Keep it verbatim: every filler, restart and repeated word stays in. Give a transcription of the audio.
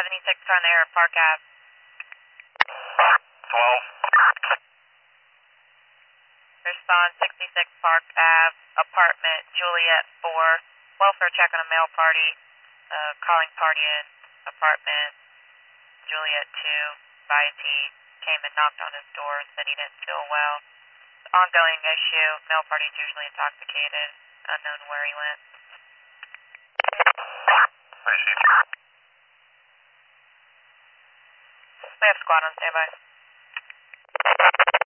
seventy-six on the air, Park Ave. twelve. Respond sixty-six Park Ave, apartment Juliet four. Welfare check on a male party. Uh, calling party in apartment Juliet two. Advised he came and knocked on his door and said he didn't feel well. Ongoing issue. Male party's usually intoxicated. Unknown where he went. We have squad on standby.